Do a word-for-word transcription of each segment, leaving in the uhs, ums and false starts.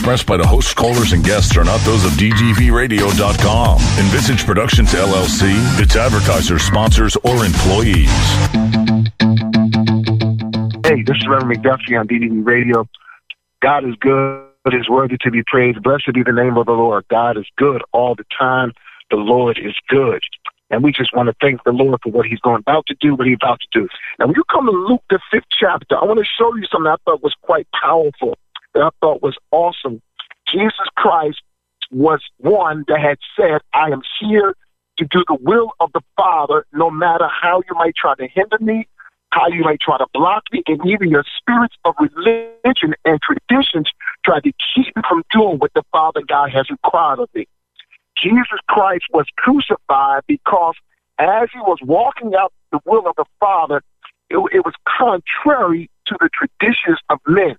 expressed by the host, callers, and guests are not those of D G V radio dot com, Envisage Productions, L L C, its advertisers, sponsors, or employees. Hey, this is Reverend McDuffie on D D V Radio. God is good. Is worthy to be praised. Blessed be the name of the Lord. God is good all the time. The Lord is good. And we just want to thank the Lord for what he's going about to do, what he's about to do. Now, when you come to Luke, the fifth chapter, I want to show you something I thought was quite powerful, that I thought was awesome. Jesus Christ was one that had said, I am here to do the will of the Father, no matter how you might try to hinder me, how you might try to block me, and even your spirits of religion and traditions try to keep me from doing what the Father God has required of me. Jesus Christ was crucified because as he was walking out the will of the Father, it, it was contrary to the traditions of men.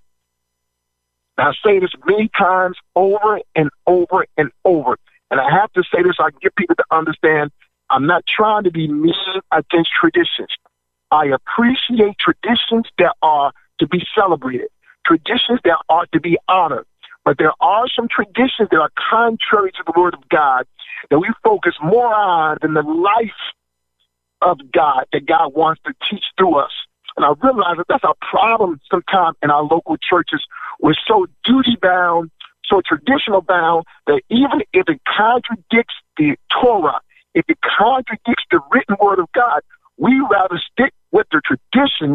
Now, I say this many times over and over and over, and I have to say this so I can get people to understand I'm not trying to be mean against traditions. I appreciate traditions that are to be celebrated, traditions that are to be honored. But there are some traditions that are contrary to the Word of God that we focus more on than the life of God that God wants to teach through us. And I realize that that's our problem sometimes in our local churches. We're so duty-bound, so traditional-bound, that even if it contradicts the Torah, if it contradicts the written Word of God, we rather stick with the traditions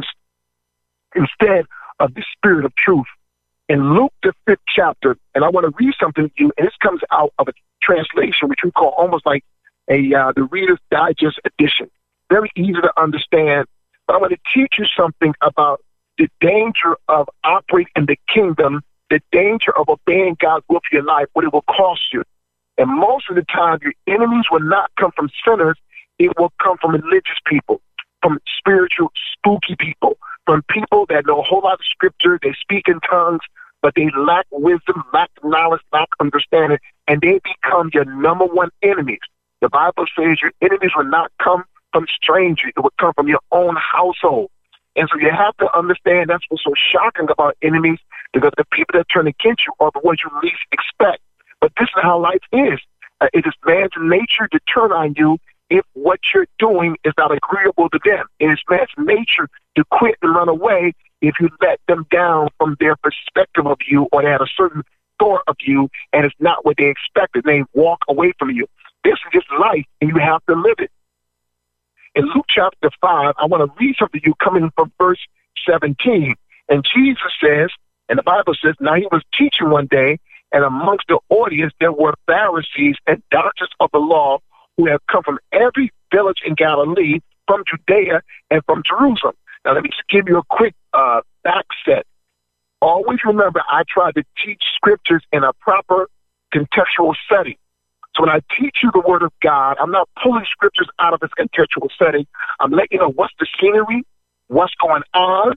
instead of the Spirit of truth. In Luke, the fifth chapter, and I want to read something to you, and this comes out of a translation, which we call almost like a uh, the Reader's Digest edition. Very easy to understand, but I want to teach you something about the danger of operating in the kingdom, the danger of obeying God's will for your life, what it will cost you. And most of the time, your enemies will not come from sinners. It will come from religious people, from spiritual, spooky people, from people that know a whole lot of scripture, they speak in tongues, but they lack wisdom, lack knowledge, lack understanding, and they become your number one enemies. The Bible says your enemies will not come from strangers. It will come from your own household. And so you have to understand that's what's so shocking about enemies, because the people that turn against you are the ones you least expect. But this is how life is. Uh, it is man's nature to turn on you if what you're doing is not agreeable to them. It is man's nature to quit and run away if you let them down from their perspective of you, or they have a certain thought of you and it's not what they expected. They walk away from you. This is just life, and you have to live it. In Luke chapter five, I want to read something to you coming from verse seventeen. And Jesus says, and the Bible says, now he was teaching one day, and amongst the audience there were Pharisees and doctors of the law who have come from every village in Galilee, from Judea and from Jerusalem. Now, let me just give you a quick uh, back set. Always remember, I try to teach scriptures in a proper contextual setting. So when I teach you the Word of God, I'm not pulling scriptures out of its contextual setting. I'm letting you know what's the scenery, what's going on,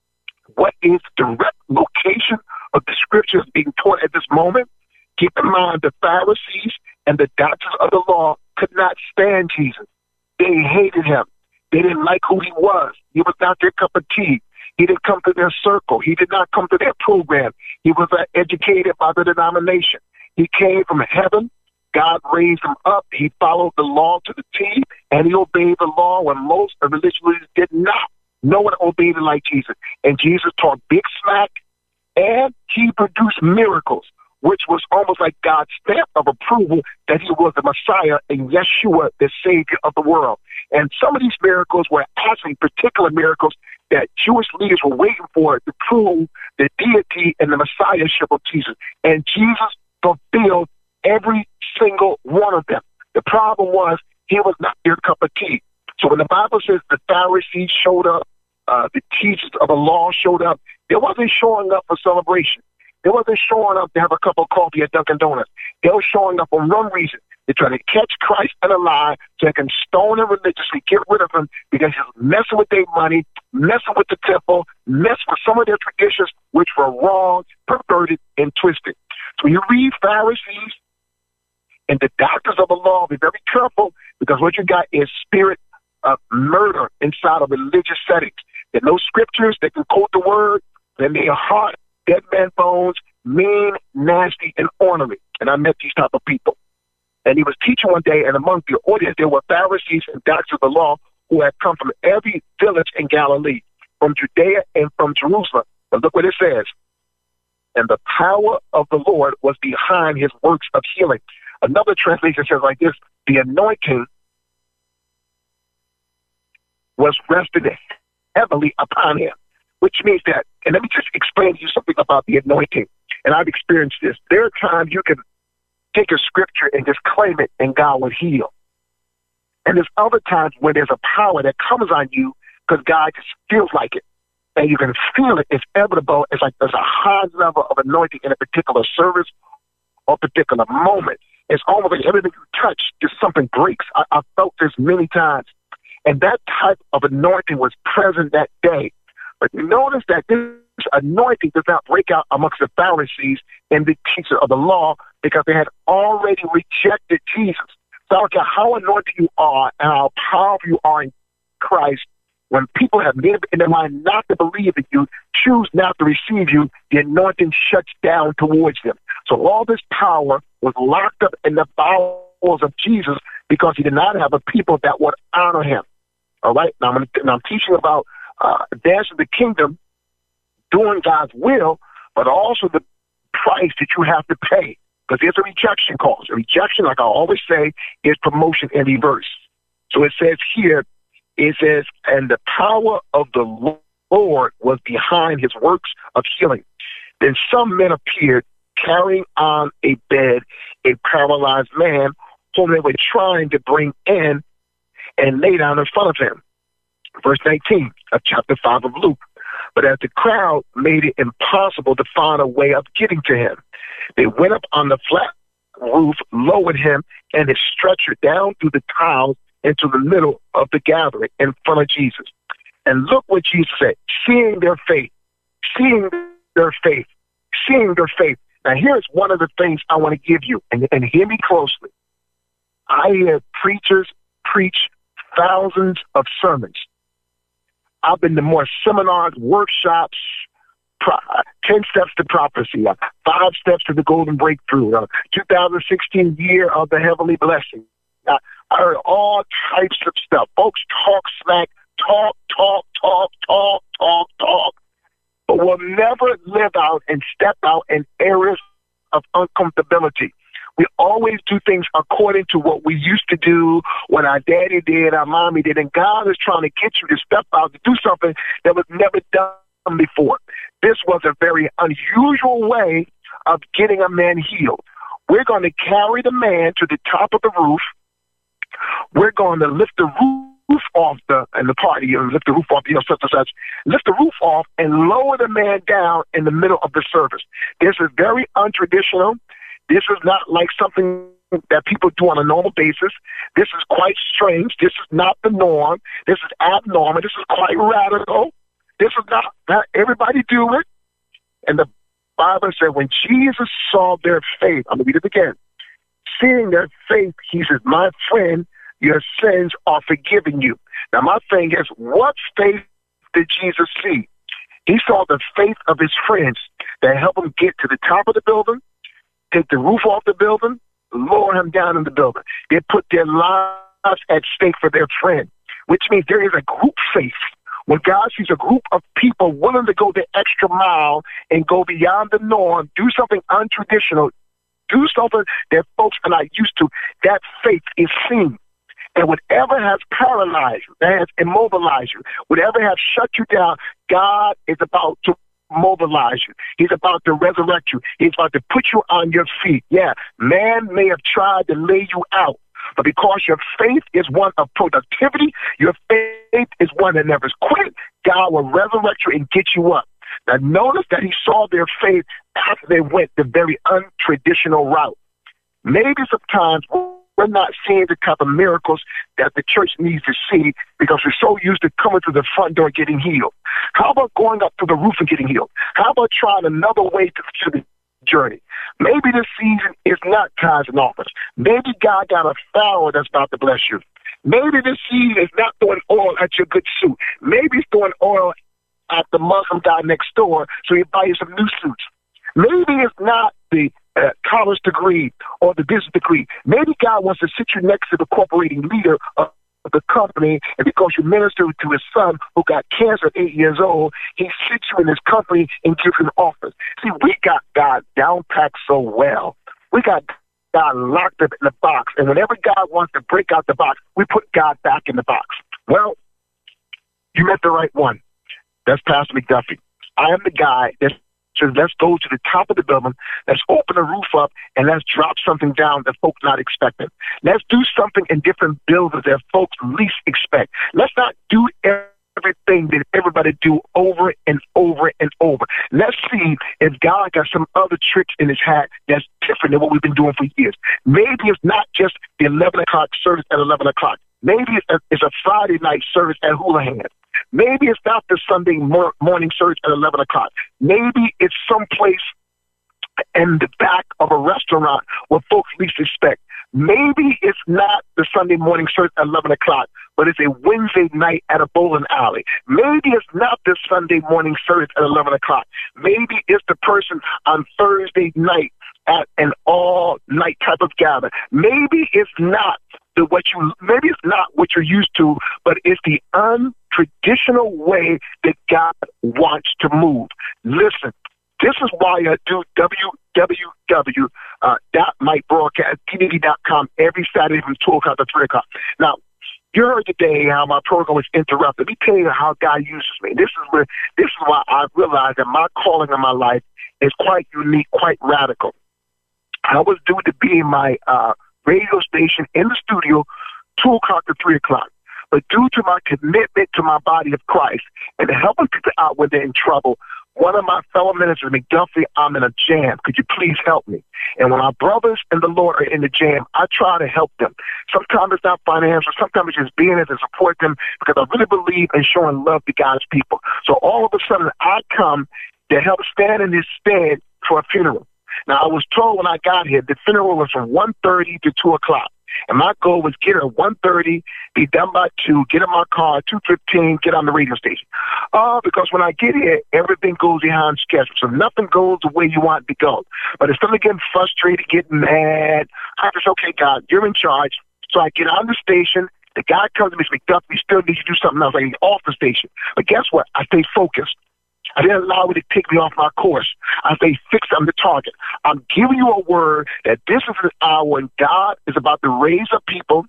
what is the direct location of the scriptures being taught at this moment. Keep in mind, the Pharisees and the doctors of the law could not stand Jesus. They hated him. They didn't like who he was. He was not their cup of tea. He didn't come to their circle. He did not come to their program. He was uh, educated by the denomination. He came from heaven. God raised him up. He followed the law to the T, and he obeyed the law when most of religious leaders did not. No one obeyed it like Jesus. And Jesus taught big smack, and he produced miracles, which was almost like God's stamp of approval that he was the Messiah and Yeshua, the Savior of the world. And some of these miracles were actually particular miracles that Jewish leaders were waiting for to prove the deity and the messiahship of Jesus. And Jesus fulfilled every single one of them. The problem was he was not their cup of tea. So when the Bible says the Pharisees showed up, uh, the teachers of the law showed up, they wasn't showing up for celebration. They wasn't showing up to have a cup of coffee at Dunkin' Donuts. They were showing up for one reason. They're trying to catch Christ in a lie so they can stone him religiously, get rid of him, because he's messing with their money, messing with the temple, messing with some of their traditions, which were wrong, perverted, and twisted. So when you read Pharisees and the doctors of the law, be very careful, because what you got is spirit of murder inside of religious settings. There are no scriptures that can quote the word, then their heart, dead man bones, mean, nasty and ornery. And I met these type of people. And he was teaching one day, and among the audience, there were Pharisees and doctors of the law who had come from every village in Galilee, from Judea and from Jerusalem. But look what it says. And the power of the Lord was behind his works of healing. Another translation says like this, the anointing was rested heavily upon him, which means that, and let me just explain to you something about the anointing. And I've experienced this. There are times you can take a scripture and just claim it and God will heal. And there's other times when there's a power that comes on you because God just feels like it. And you can feel it. It's evident. It's like there's a high level of anointing in a particular service or particular moment. It's almost like everything you touch, just something breaks. I, I've felt this many times. And that type of anointing was present that day. But notice that this anointing does not break out amongst the Pharisees and the teachers of the law because they had already rejected Jesus. So I don't care how anointed you are and how powerful you are in Christ, when people have made up in their mind not to believe in you, choose not to receive you, the anointing shuts down towards them. So all this power was locked up in the bowels of Jesus because he did not have a people that would honor him. All right? Now I'm, gonna, now I'm teaching about uh, advancing the kingdom, doing God's will, but also the price that you have to pay. Because there's a rejection clause. A rejection, like I always say, is promotion in reverse. So it says here, it says, and the power of the Lord was behind his works of healing. Then some men appeared carrying on a bed a paralyzed man whom they were trying to bring in and lay down in front of him. Verse nineteen of chapter five of Luke. But as the crowd made it impossible to find a way of getting to him, they went up on the flat roof, lowered him and his stretcher down through the tiles into the middle of the gathering in front of Jesus. And look what Jesus said, seeing their faith, seeing their faith, seeing their faith. Now here's one of the things I want to give you, and, and hear me closely. I hear preachers preach thousands of sermons. I've been to more seminars, workshops, pro- ten steps to prophecy, uh, five steps to the golden breakthrough, uh, two thousand sixteen year of the heavenly blessing. Uh, I heard all types of stuff. Folks talk smack, talk, talk, talk, talk, talk, talk, but will never live out and step out in areas of uncomfortability. We always do things according to what we used to do, what our daddy did, our mommy did, and God is trying to get you to step out to do something that was never done before. This was a very unusual way of getting a man healed. We're going to carry the man to the top of the roof. We're going to lift the roof off the, and the party, you know, lift the roof off, you know, such and such, lift the roof off and lower the man down in the middle of the service. This is very untraditional. This is not like something that people do on a normal basis. This is quite strange. This is not the norm. This is abnormal. This is quite radical. This is not, not everybody do it. And the Bible said when Jesus saw their faith, I'm going to read it again. Seeing their faith, he says, my friend, your sins are forgiven you. Now, my thing is, what faith did Jesus see? He saw the faith of his friends that helped him get to the top of the building, take the roof off the building, lower him down in the building. They put their lives at stake for their friend, which means there is a group faith. When God sees a group of people willing to go the extra mile and go beyond the norm, do something untraditional, do something that folks are not used to, that faith is seen. And whatever has paralyzed you, that has immobilized you, whatever has shut you down, God is about to mobilize you. He's about to resurrect you. He's about to put you on your feet. Yeah, man may have tried to lay you out, but because your faith is one of productivity, your faith is one that never quit, God will resurrect you and get you up. Now notice that he saw their faith after they went the very untraditional route. Maybe sometimes we're not seeing the type of miracles that the church needs to see because we're so used to coming through the front door getting healed. How about going up to the roof and getting healed? How about trying another way to, to the journey? Maybe this season is not tithes and offerings. Maybe God got a Pharaoh that's about to bless you. Maybe this season is not throwing oil at your good suit. Maybe it's throwing oil at the Muslim guy next door so he buy you some new suits. Maybe it's not the uh, college degree or the business degree. Maybe God wants to sit you next to the corporating leader of the company, and because you minister to his son who got cancer at eight years old, he sits you in his company and gives you an office. See, we got God down packed so well. We got God locked up in the box, and whenever God wants to break out the box, we put God back in the box. Well, you met the right one. That's Pastor McDuffie. I am the guy that says, let's go to the top of the building, let's open the roof up, and let's drop something down that folks not expecting. Let's do something in different buildings that folks least expect. Let's not do everything that everybody do over and over and over. Let's see if God got some other tricks in his hat that's different than what we've been doing for years. Maybe it's not just the eleven o'clock service at eleven o'clock. Maybe it's a, it's a Friday night service at Houlihan. Maybe it's not the Sunday mor- morning service at eleven o'clock. Maybe it's someplace in the back of a restaurant where folks least expect. Maybe it's not the Sunday morning service at eleven o'clock, but it's a Wednesday night at a bowling alley. Maybe it's not the Sunday morning service at eleven o'clock. Maybe it's the person on Thursday night at an all-night type of gathering. Maybe it's not the what you. Maybe it's not what you're used to, but it's the untraditional way that God wants to move. Listen, this is why I do w w w dot mike broadcast t v dot com every Saturday from two o'clock to three o'clock. Now, you heard today how my program was interrupted. Let me tell you how God uses me. This is where this is why I realized that my calling in my life is quite unique, quite radical. I was due to be in my uh, radio station in the studio two o'clock to three o'clock. But due to my commitment to my body of Christ and helping people out when they're in trouble, one of my fellow ministers, McDuffie, I'm in a jam. Could you please help me? And when our brothers in the Lord are in the jam, I try to help them. Sometimes it's not financial. Sometimes it's just being there to support them because I really believe in showing love to God's people. So all of a sudden, I come to help stand in this stead for a funeral. Now, I was told when I got here, the funeral was from one thirty to two o'clock. And my goal was get her at one thirty, be done by two, get in my car at two fifteen, get on the radio station. Uh, because when I get here, everything goes behind schedule. So nothing goes the way you want it to go. But instead of getting frustrated, getting mad, I just, okay, God, you're in charge. So I get on the station. The guy comes to me and says, McDuffie, we still need you to do something else. I get off the station. But guess what? I stay focused. I didn't allow it to take me off my course. I say, fix on the target. I'm giving you a word that this is an hour when God is about to raise up people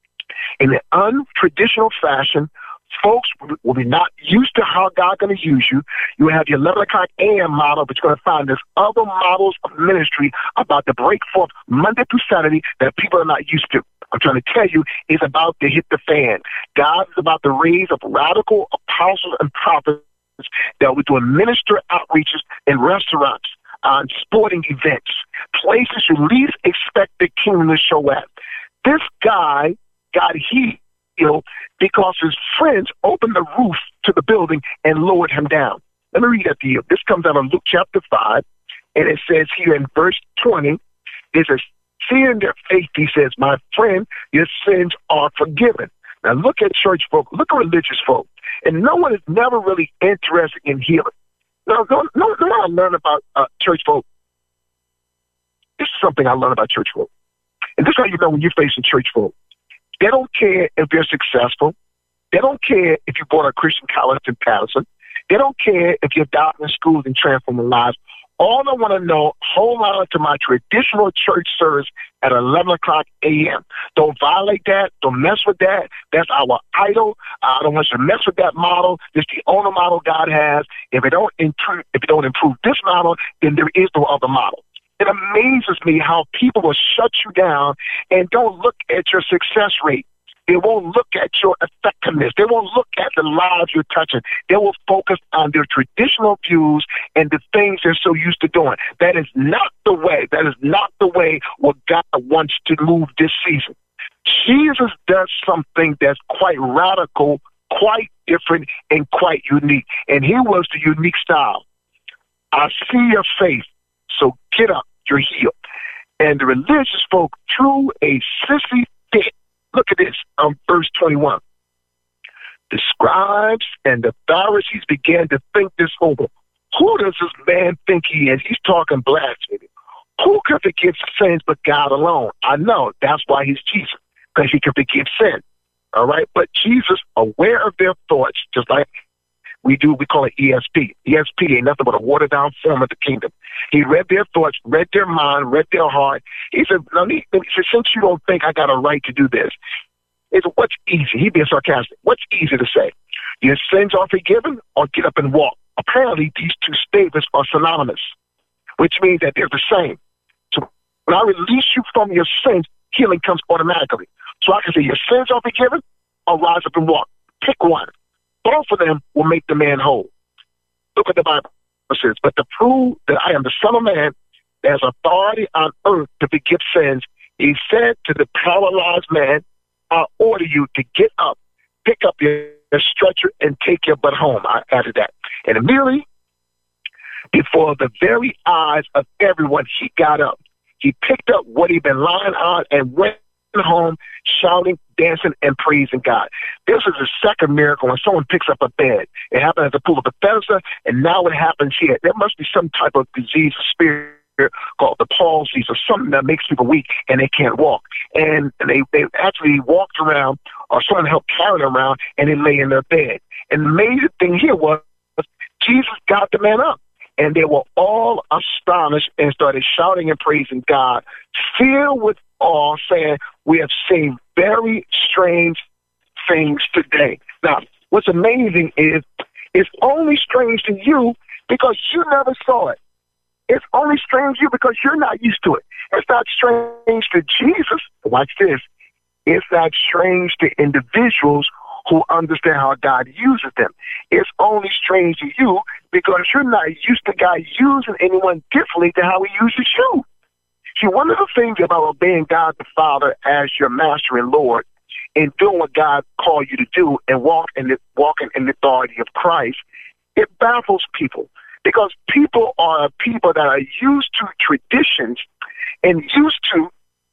in an untraditional fashion. Folks will be not used to how God's going to use you. You have your eleven o'clock a m model, but you're going to find there's other models of ministry about to break forth Monday through Saturday that people are not used to. I'm trying to tell you, it's about to hit the fan. God is about to raise up radical apostles and prophets that we're doing minister outreaches in restaurants, on sporting events, places you least expect the kingdom to show at. This guy got healed because his friends opened the roof to the building and lowered him down. Let me read that to you. This comes out of Luke chapter five, and it says here in verse twenty, it says, seeing their faith, he says, my friend, your sins are forgiven. Now look at church folk, look at religious folk. And no one is never really interested in healing. No, no, no, no. I learned about uh, church folk. This is something I learned about church folk. And this is how you know when you're facing church folk. They don't care if they're successful. They don't care if you go to a Christian college in Patterson. They don't care if you're doctoring schools and transforming lives. All I want to know, hold on to my traditional church service at eleven o'clock a m Don't violate that. Don't mess with that. That's our idol. I don't want you to mess with that model. It's the only model God has. If it don't improve, if it don't improve this model, then there is no other model. It amazes me how people will shut you down and don't look at your success rate. They won't look at your effectiveness. They won't look at the lives you're touching. They will focus on their traditional views and the things they're so used to doing. That is not the way. That is not the way what God wants to move this season. Jesus does something that's quite radical, quite different, and quite unique. And here was the unique style. I see your faith, so get up, you're healed. And the religious folk threw a sissy fit. Look at this, um, verse twenty-one. The scribes and the Pharisees began to think this over. Who does this man think he is? He's talking blasphemy. Who can forgive sins but God alone? I know. That's why he's Jesus, because he can forgive sin. All right? But Jesus, aware of their thoughts, just like we do, we call it E S P. E S P ain't nothing but a watered-down form of the kingdom. He read their thoughts, read their mind, read their heart. He said, no, he said, since you don't think I got a right to do this, he said, what's easy? He'd be sarcastic. What's easy to say? Your sins are forgiven or get up and walk. Apparently, these two statements are synonymous, which means that they're the same. So when I release you from your sins, healing comes automatically. So I can say your sins are forgiven or rise up and walk. Pick one. Both of them will make the man whole. Look what the Bible says. But to prove that I am the Son of Man, that has authority on earth to forgive sins, he said to the paralyzed man, I order you to get up, pick up your stretcher, and take your butt home. I added that. And immediately, before the very eyes of everyone, he got up. He picked up what he'd been lying on and went home shouting, dancing, and praising God. This is the second miracle when someone picks up a bed. It happened at the pool of Bethesda, and now it happens here. There must be some type of disease or spirit called the palsy or something that makes people weak and they can't walk. And they, they actually walked around, or someone helped carry them around, and they lay in their bed. And the amazing thing here was Jesus got the man up. And they were all astonished and started shouting and praising God, filled with awe, saying, we have seen very strange things today. Now, what's amazing is it's only strange to you because you never saw it. It's only strange to you because you're not used to it. It's not strange to Jesus. Watch this. It's not strange to individuals who understand how God uses them. It's only strange to you because you're not used to God using anyone differently than how he uses you. See, one of the things about obeying God the Father as your master and Lord and doing what God called you to do and walk in the, walking in the authority of Christ, it baffles people because people are people that are used to traditions and used to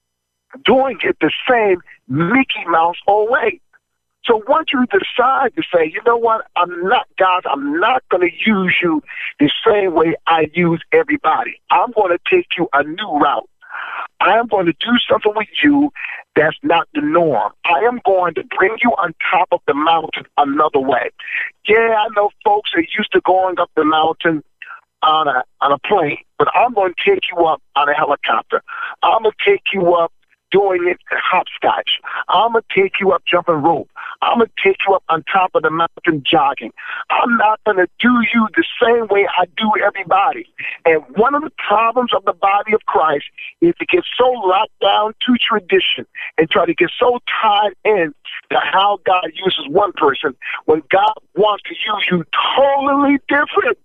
doing it the same Mickey Mouse old way. So once you decide to say, you know what, I'm not, God, I'm not going to use you the same way I use everybody. I'm going to take you a new route. I am going to do something with you that's not the norm. I am going to bring you on top of the mountain another way. Yeah, I know folks are used to going up the mountain on a, on a plane, but I'm going to take you up on a helicopter. I'm going to take you up doing it hopscotch. I'm going to take you up jumping rope. I'm going to take you up on top of the mountain jogging. I'm not going to do you the same way I do everybody. And one of the problems of the body of Christ is to get so locked down to tradition and try to get so tied in to how God uses one person when God wants to use you totally different.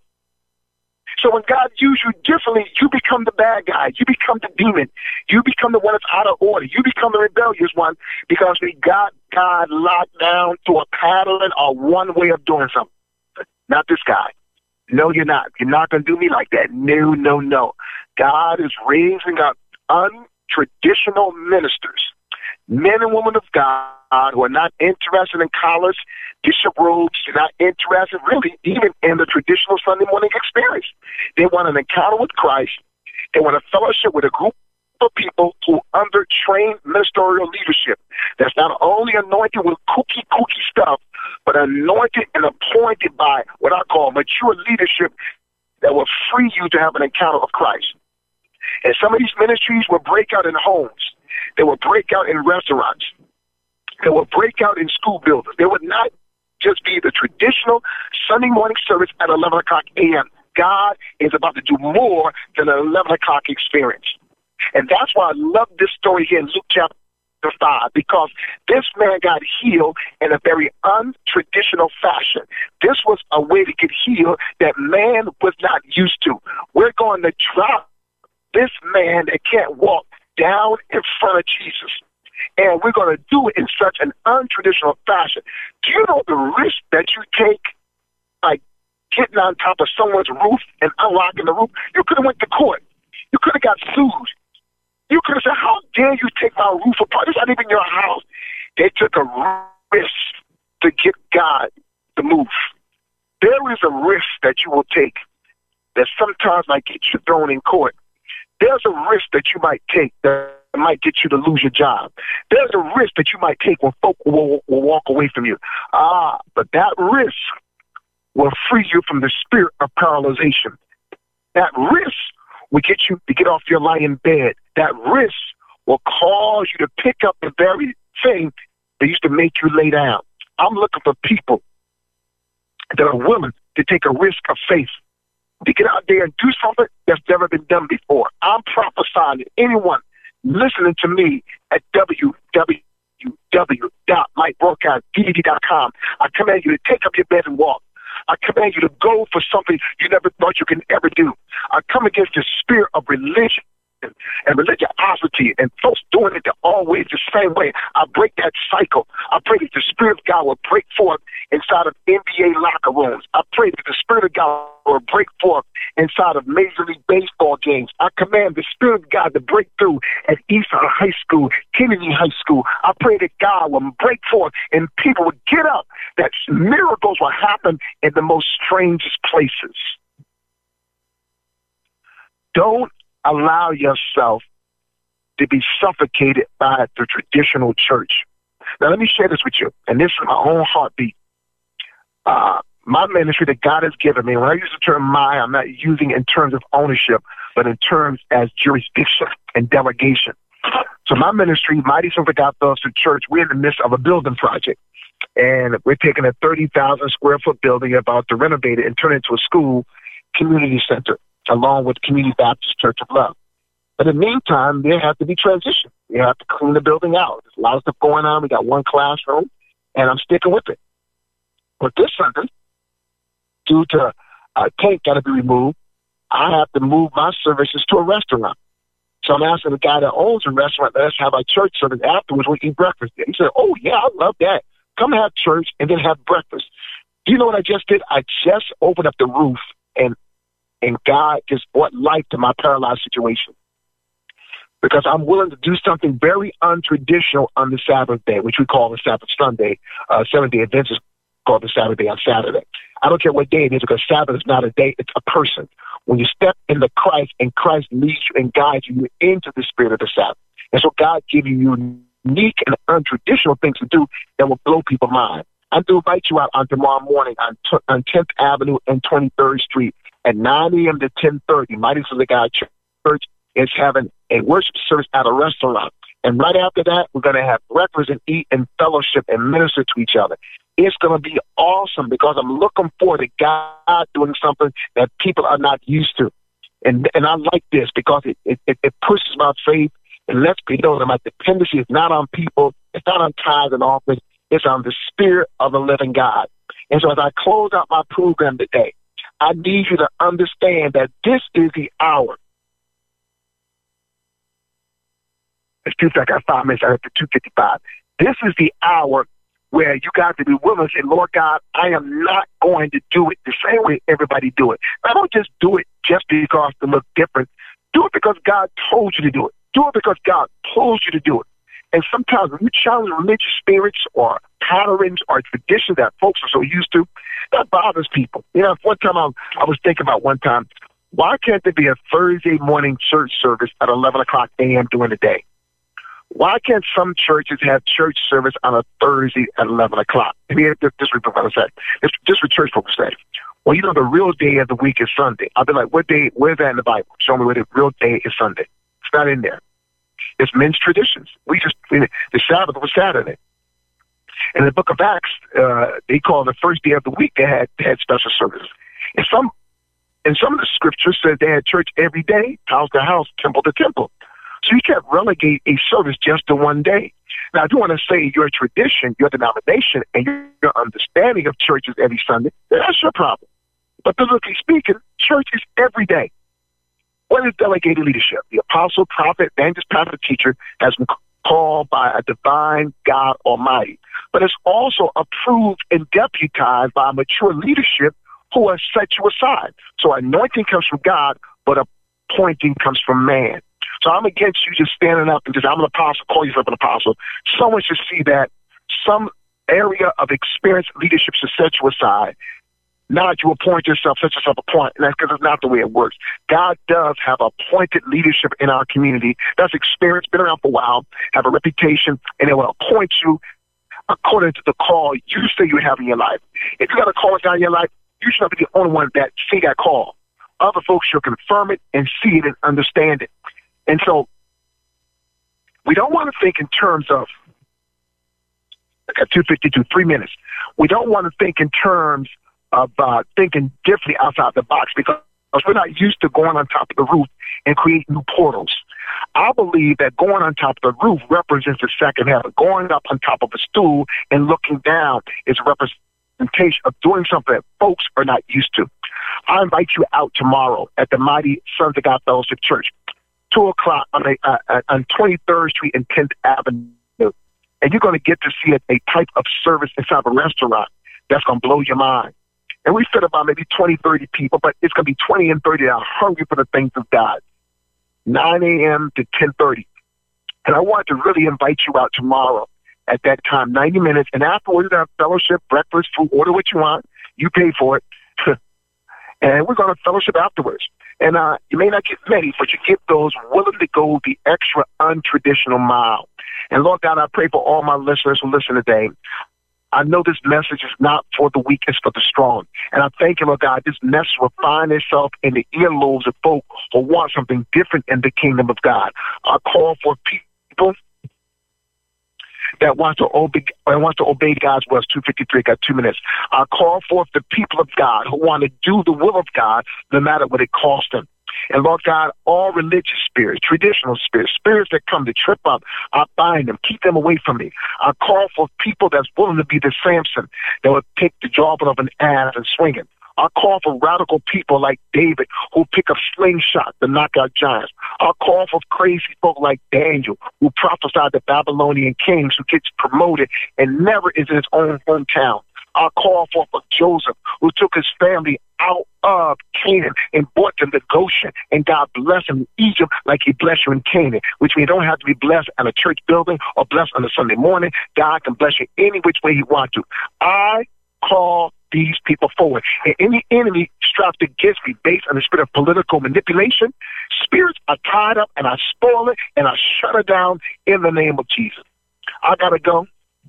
So when God uses you differently, you become the bad guy. You become the demon. You become the one that's out of order. You become the rebellious one because we got God locked down to a pattern or one way of doing something. Not this guy. No, you're not. You're not going to do me like that. No, no, no. God is raising up untraditional ministers, men and women of God who are not interested in collars, bishop robes. They're not interested really even in the traditional Sunday morning experience. They want an encounter with Christ. They want a fellowship with a group of people who under trained ministerial leadership that's not only anointed with kooky, kooky stuff, but anointed and appointed by what I call mature leadership that will free you to have an encounter with Christ. And some of these ministries will break out in homes. They will break out in restaurants. They will break out in school buildings. They would not just be the traditional Sunday morning service at eleven o'clock a.m. God is about to do more than an eleven o'clock experience. And that's why I love this story here in Luke chapter five, because this man got healed in a very untraditional fashion. This was a way to get healed that man was not used to. We're going to drop this man that can't walk down in front of Jesus. And we're going to do it in such an untraditional fashion. Do you know the risk that you take by getting on top of someone's roof and unlocking the roof? You could have went to court. You could have got sued. You could have said, how dare you take my roof apart? This isn't even your house. They took a risk to get God to move. There is a risk that you will take that sometimes might get you thrown in court. There's a risk that you might take that might get you to lose your job. There's a risk that you might take when folk will, will walk away from you. Ah, but that risk will free you from the spirit of paralyzation. That risk will get you to get off your lying bed. That risk will cause you to pick up the very thing that used to make you lay down. I'm looking for people that are willing to take a risk of faith, to get out there and do something that's never been done before. I'm prophesying to anyone listening to me at w w w dot light broadcast d d t dot com. I command you to take up your bed and walk. I command you to go for something you never thought you could ever do. I come against the spirit of religion and religiosity and folks doing it always the same way. I break that cycle. I pray that the Spirit of God will break forth inside of N B A locker rooms. I pray that the Spirit of God will break forth inside of Major League Baseball games. I command the Spirit of God to break through at Eastside High School, Kennedy High School. I pray that God will break forth and people will get up, that miracles will happen in the most strangest places. Don't allow yourself to be suffocated by the traditional church. Now, let me share this with you, and this is my own heartbeat. Uh, my ministry that God has given me, when I use the term my, I'm not using in terms of ownership, but in terms as jurisdiction and delegation. So my ministry, Mighty Sons of God Fellowship Church, we're in the midst of a building project, and we're taking a thirty thousand square foot building, about to renovate it and turn it into a school community center, along with Community Baptist Church of Love. But in the meantime, there have to be transition. You have to clean the building out. There's a lot of stuff going on. We got one classroom, and I'm sticking with it. But this Sunday, due to a tank got to be removed, I have to move my services to a restaurant. So I'm asking the guy that owns the restaurant, let's have a church service afterwards. We eat breakfast. He said, oh, yeah, I love that. Come have church and then have breakfast. Do you know what I just did? I just opened up the roof, and and God just brought life to my paralyzed situation. Because I'm willing to do something very untraditional on the Sabbath day, which we call the Sabbath Sunday. Uh, Seventh-day Adventists call the Sabbath day on Saturday. I don't care what day it is, because Sabbath is not a day, it's a person. When you step into Christ and Christ leads you and guides you into the spirit of the Sabbath. And so God gives you unique and untraditional things to do that will blow people's mind. I do invite you out on tomorrow morning on, t- on tenth Avenue and twenty-third Street at nine a.m. to ten thirty. Mighty Sons of God Church is having a worship service at a restaurant. And right after that, we're going to have breakfast and eat and fellowship and minister to each other. It's going to be awesome, because I'm looking forward to God doing something that people are not used to. And and I like this, because it, it, it pushes my faith and lets me know that my dependency is not on people, it's not on tithes and offerings, it's on the Spirit of the living God. And so as I close out my program today, I need you to understand that this is the hour. Excuse me, I got five minutes. I have to two fifty-five. This is the hour where you got to be willing to say, Lord God, I am not going to do it the same way everybody do it. I don't just do it just because to look different. Do it because God told you to do it. Do it because God told you to do it. And sometimes when you challenge religious spirits or patterns or traditions that folks are so used to, that bothers people. You know, one time I, I was thinking about one time, why can't there be a Thursday morning church service at eleven o'clock a.m. during the day? Why can't some churches have church service on a Thursday at eleven o'clock? I mean, this is what I said. This is what church folks say. Well, you know, the real day of the week is Sunday. I'll be like, what day? Where's that in the Bible? Show me where the real day is Sunday. It's not in there. It's men's traditions. We just, the Sabbath was Saturday. In the book of Acts, uh, they call the first day of the week, they had, they had special services. And some, and some of the scriptures said they had church every day, house to house, temple to temple. So you can't relegate a service just to one day. Now, I do want to say your tradition, your denomination, and your understanding of church is every Sunday, that's your problem. But biblically speaking, church is every day. What is delegated leadership? The apostle, prophet, evangelist, pastor, teacher has been called by a divine God Almighty. But it's also approved and deputized by mature leadership who has set you aside. So anointing comes from God, but appointing comes from man. So I'm against you just standing up and just, I'm an apostle, call yourself an apostle. Someone should see that some area of experienced leadership should set you aside. not you appoint yourself, set yourself apart. And that's because it's not the way it works. God does have appointed leadership in our community that's experienced, been around for a while, have a reputation, and they will appoint you according to the call you say you have in your life. If you got a call down in your life, you should not be the only one that see that call. Other folks should confirm it and see it and understand it. And so we don't want to think in terms of, I got two fifty-two, three minutes. We don't want to think in terms of uh, thinking differently outside the box because we're not used to going on top of the roof and create new portals. I believe that going on top of the roof represents the second heaven. Going up on top of a stool and looking down is a representation of doing something that folks are not used to. I invite you out tomorrow at the Mighty Sons of God Fellowship Church, two o'clock on, a, uh, on twenty-third Street and tenth Avenue. And you're going to get to see a, a type of service inside a restaurant that's going to blow your mind. And we fit about maybe twenty, thirty people, but it's going to be twenty and thirty that are hungry for the things of God. nine a.m. to ten thirty. And I want to really invite you out tomorrow at that time, ninety minutes. And afterwards, we have fellowship, breakfast, food, order what you want. You pay for it. And we're going to fellowship afterwards. And uh, you may not get many, but you get those willing to go the extra untraditional mile. And Lord God, I pray for all my listeners who listen today. I know this message is not for the weak, it's for the strong. And I thank you, Lord God, this message will find itself in the earlobes of folk who want something different in the kingdom of God. I call for people that want to obey, want to obey God's will. two fifty-three, got two minutes. I call forth the people of God who want to do the will of God no matter what it costs them. And Lord God, all religious spirits, traditional spirits, spirits that come to trip up, I bind them, keep them away from me. I call for people that's willing to be the Samson that would pick the jawbone of an ass and swing it. I call for radical people like David who pick up slingshot to knock out giants. I call for crazy folk like Daniel who prophesied to Babylonian kings who gets promoted and never is in his own hometown. I call for, for Joseph who took his family out of Canaan and brought them to Goshen, and God blessed him in Egypt like he blessed you in Canaan, which means you don't have to be blessed at a church building or blessed on a Sunday morning. God can bless you any which way he wants to. I call these people forward. And any enemy strapped against me based on the spirit of political manipulation, spirits are tied up and I spoil it and I shut it down in the name of Jesus. I got to go.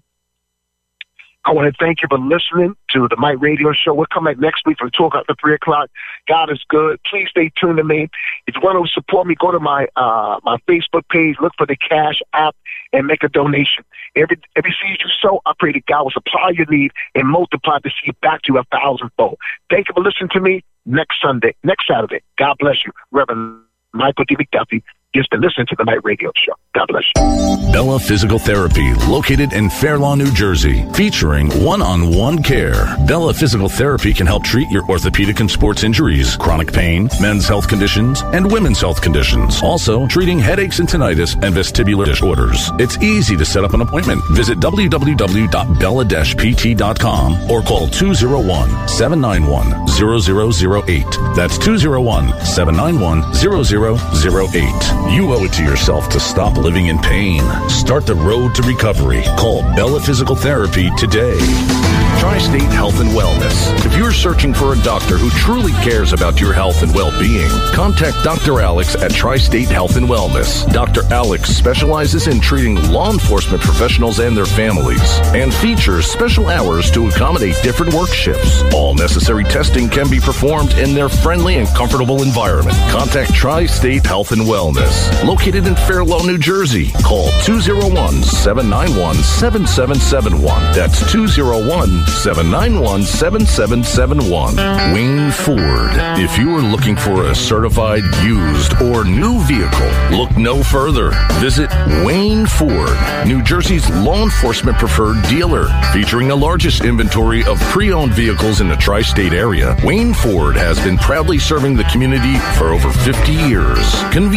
I want to thank you for listening to the Mike Radio Show. We'll come back next week from two o'clock to three o'clock. God is good. Please stay tuned to me. If you want to support me, go to my uh, my Facebook page, look for the Cash App, and make a donation. Every every seed you sow, I pray that God will supply your need and multiply the seed back to you a thousandfold. Thank you for listening to me. Next Sunday, next Saturday. God bless you. Reverend Michael D. McDuffie. Just to listen to the Night Radio Show. God bless you. Bella Physical Therapy, located in Fair Lawn, New Jersey, featuring one-on-one care. Bella Physical Therapy can help treat your orthopedic and sports injuries, chronic pain, men's health conditions, and women's health conditions. Also, treating headaches and tinnitus and vestibular disorders. It's easy to set up an appointment. Visit w w w dot bella dash p t dot com or call two oh one, seven nine one, zero zero zero eight. That's two oh one, seven nine one, zero zero zero eight. You owe it to yourself to stop living in pain. Start the road to recovery. Call Bella Physical Therapy today. Tri-State Health and Wellness. If you're searching for a doctor who truly cares about your health and well-being, contact Doctor Alex at Tri-State Health and Wellness. Doctor Alex specializes in treating law enforcement professionals and their families and features special hours to accommodate different work shifts. All necessary testing can be performed in their friendly and comfortable environment. Contact Tri-State Health and Wellness. Located in Fair Lawn, New Jersey. Call two oh one, seven nine one, seven seven seven one. That's two oh one, seven nine one, seven seven seven one. Wayne Ford. If you are looking for a certified used or new vehicle, look no further. Visit Wayne Ford, New Jersey's law enforcement preferred dealer. Featuring the largest inventory of pre-owned vehicles in the tri-state area, Wayne Ford has been proudly serving the community for over fifty years. Conveniently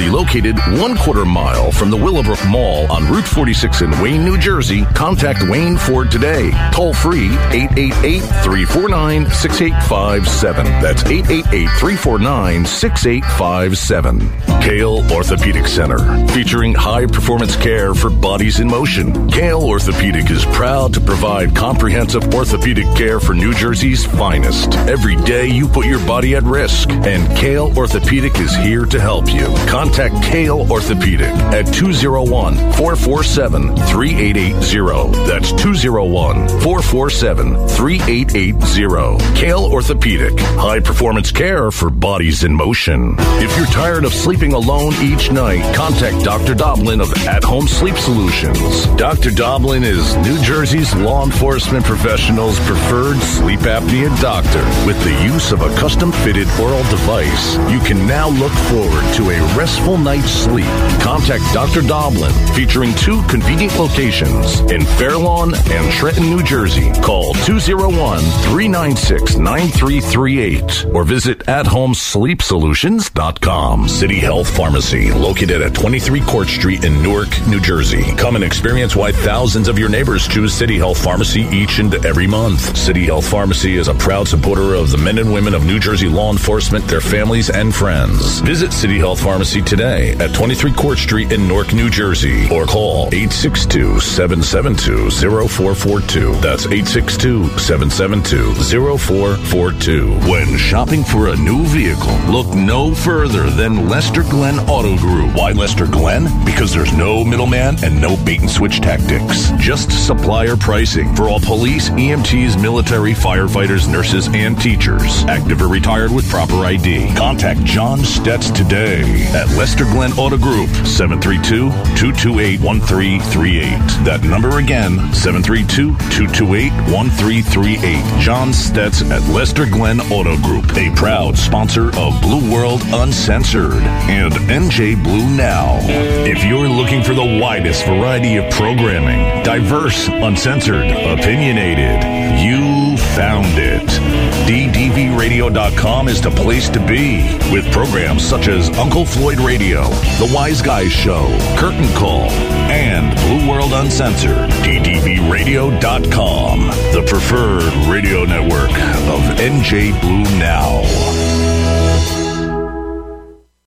Pharmacy, located one quarter mile from the Willowbrook Mall on Route forty-six in Wayne, New Jersey. Contact Wayne Ford today. Toll free eight eight eight, three four nine, six eight five seven. That's eight eight eight, three four nine, six eight five seven. Kale Orthopedic Center, featuring high-performance care for bodies in motion. Kale Orthopedic is proud to provide comprehensive orthopedic care for New Jersey's finest. Every day you put your body at risk, and Kale Orthopedic is here to help you. Contact Kale Orthopedic at two oh one, four four seven, three eight eight zero. That's two oh one, four four seven, three eight eight zero. Kale Orthopedic, high-performance care for bodies in motion. If you're tired of sleeping alone each night, contact Doctor Doblin of At Home Sleep Solutions. Doctor Doblin is New Jersey's law enforcement professionals' preferred sleep apnea doctor. With the use of a custom-fitted oral device, you can now look forward to a restful night's sleep. Contact Doctor Doblin, featuring two convenient locations in Fairlawn and Trenton, New Jersey. Call two oh one, three nine six, nine three three eight or visit at home sleep solutions dot com. City Health Pharmacy, located at twenty-three Court Street in Newark, New Jersey. Come and experience why thousands of your neighbors choose City Health Pharmacy each and every month. City Health Pharmacy is a proud supporter of the men and women of New Jersey law enforcement, their families, and friends. Visit City Health Pharmacy today at twenty-three Court Street in Newark, New Jersey, or call eight six two, seven seven two, zero four four two. That's eight six two, seven seven two, zero four four two. When shopping for a new vehicle, look no further than Lester Glenn Auto Group. Why Lester Glenn? Because there's no middleman and no bait and switch tactics. Just supplier pricing for all police, E M Ts, military, firefighters, nurses, and teachers. Active or retired with proper I D. Contact John Stetz today at Lester Glenn Auto Group, seven three two, two two eight, one three three eight. That number again, seven three two, two two eight, one three three eight. John Stetz at Lester Glenn Auto Group, a proud sponsor of Blue World Uncensored and N J Blue Now. If you're looking for the widest variety of programming, diverse, uncensored, opinionated, you found it. D D V radio dot com is the place to be, with programs such as Uncle Floyd Radio, The Wise Guys Show, Curtain Call, and Blue World Uncensored. D D V radio dot com, the preferred radio network of N J Blue Now.